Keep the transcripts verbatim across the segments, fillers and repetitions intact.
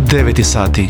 devet sati.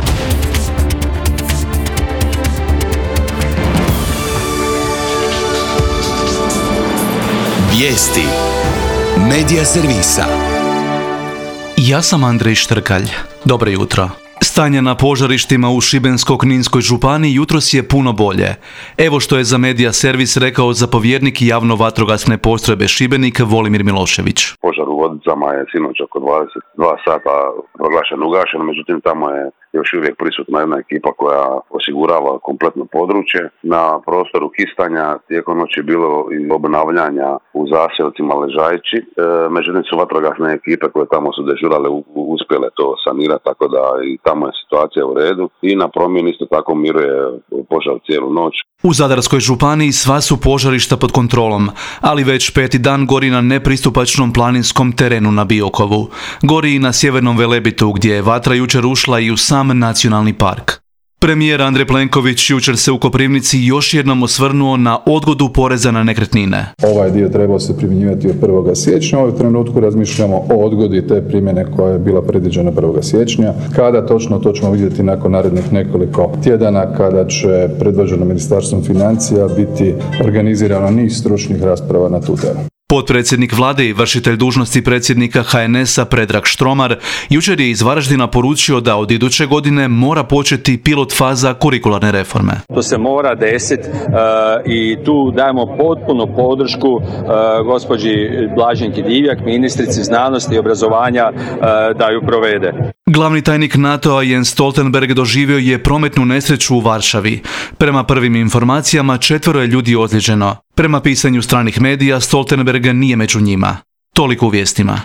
Vijesti Medija servisa. Ja sam Andrej Štrkalj. Dobro jutro. Stanje na požarištima u Šibensko-kninskoj županiji jutros je puno bolje. Evo što je za Medija servis rekao zapovjednik javno-vatrogasne postrojbe Šibenik Volimir Milošević. Požar u Vodicama je sinoć oko dvadeset dva sata proglašen ugašen, međutim tamo je još uvijek prisutna jedna ekipa koja osigurava kompletno područje. Na prostoru Kistanja tijekom noći je bilo i obnavljanja u zaseocima Ležajči, e, međutim su vatrogasne ekipe koje tamo su dežurale uspjele to sanirati, tako da i tamo je situacija u redu i na promjeni isto tako miruje požar cijelu noć. U Zadarskoj županiji sva su požarišta pod kontrolom, ali već peti dan gori na nepristupačnom planinskom terenu na Biokovu. Gori i na Sjevernom Velebitu gdje je vatra jučer ušla i u sam nacionalni park. Premijer Andrej Plenković jučer se u Koprivnici još jednom osvrnuo na odgodu poreza na nekretnine. Ovaj dio trebao se primjenjivati od prvog siječnja. U ovom trenutku razmišljamo o odgodi te primjene koja je bila predviđena prvog siječnja. Kada točno, to ćemo vidjeti nakon narednih nekoliko tjedana kada će predvođeno Ministarstvom financija biti organizirano niz stručnih rasprava na tu temu. Potpredsjednik vlade i vršitelj dužnosti predsjednika H N S-a Predrag Štromar jučer je iz Varaždina poručio da od iduće godine mora početi pilot faza kurikularne reforme. To se mora desiti uh, i tu dajemo potpunu podršku uh, gospođi Blaženki Divjak, ministrici znanosti i obrazovanja, uh, da ju provede. Glavni tajnik NATO-a Jens Stoltenberg doživio je prometnu nesreću u Varšavi. Prema prvim informacijama četvero je ljudi ozlijeđeno. Prema pisanju stranih medija Stoltenberg nije među njima. Toliko u vijestima.